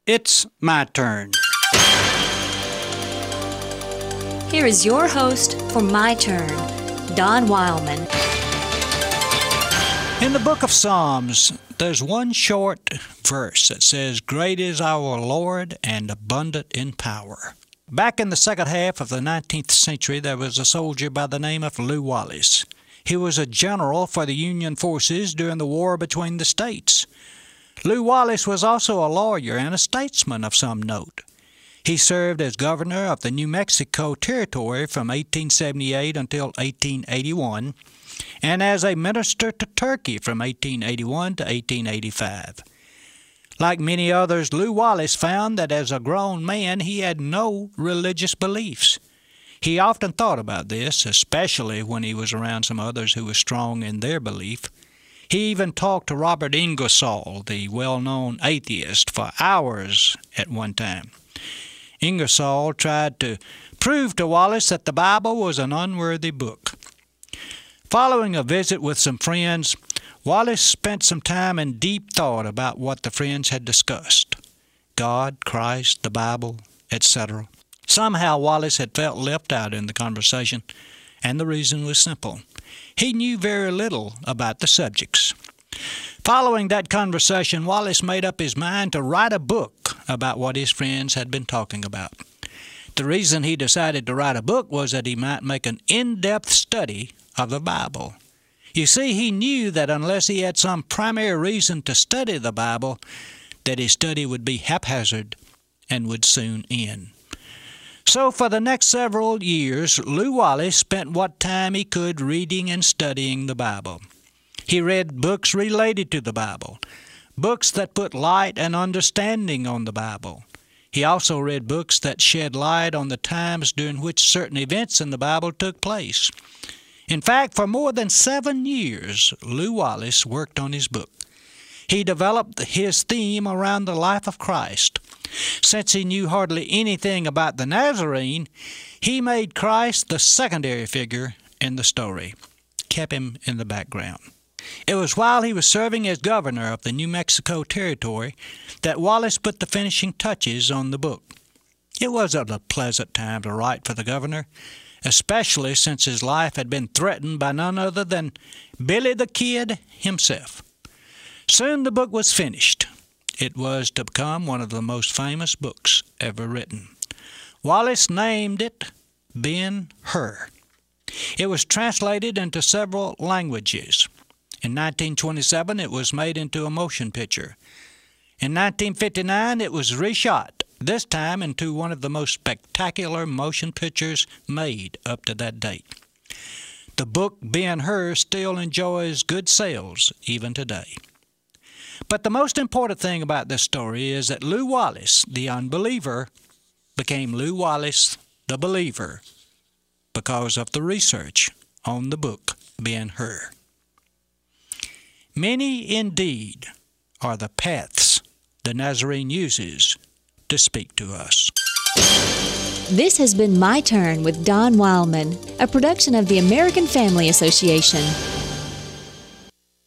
It's my turn. Here is your host for My Turn, Don Wildman. In the book of Psalms, there's one short verse that says, "Great is our Lord and abundant in power." Back in the second half of the 19th century, there was a soldier by the name of Lew Wallace. He was a general for the Union forces during the war between the states. Lew Wallace was also a lawyer and a statesman of some note. He served as governor of the New Mexico Territory from 1878 until 1881, and as a minister to Turkey from 1881 to 1885. Like many others, Lew Wallace found that as a grown man he had no religious beliefs. He often thought about this, especially when he was around some others who were strong in their belief. He even talked to Robert Ingersoll, the well-known atheist, for hours at one time. Ingersoll tried to prove to Wallace that the Bible was an unworthy book. Following a visit with some friends, Wallace spent some time in deep thought about what the friends had discussed: God, Christ, the Bible, etc. Somehow Wallace had felt left out in the conversation, and the reason was simple. He knew very little about the subjects. Following that conversation, Wallace made up his mind to write a book about what his friends had been talking about. The reason he decided to write a book was that he might make an in-depth study of the Bible. You see, he knew that unless he had some primary reason to study the Bible, that his study would be haphazard and would soon end. So for the next several years, Lew Wallace spent what time he could reading and studying the Bible. He read books related to the Bible, books that put light and understanding on the Bible. He also read books that shed light on the times during which certain events in the Bible took place. In fact, for more than 7 years, Lew Wallace worked on his book. He developed his theme around the life of Christ. Since he knew hardly anything about the Nazarene, he made Christ the secondary figure in the story, kept him in the background. It was while he was serving as governor of the New Mexico Territory that Wallace put the finishing touches on the book. It wasn't a pleasant time to write for the governor, especially since his life had been threatened by none other than Billy the Kid himself. Soon the book was finished. It was to become one of the most famous books ever written. Wallace named it Ben-Hur. It was translated into several languages. In 1927, it was made into a motion picture. In 1959, it was reshot, this time into one of the most spectacular motion pictures made up to that date. The book Ben-Hur still enjoys good sales even today. But the most important thing about this story is that Lew Wallace, the unbeliever, became Lew Wallace, the believer, because of the research on the book Ben-Hur. Many indeed are the paths the Nazarene uses to speak to us. This has been My Turn with Don Wildman, a production of the American Family Association.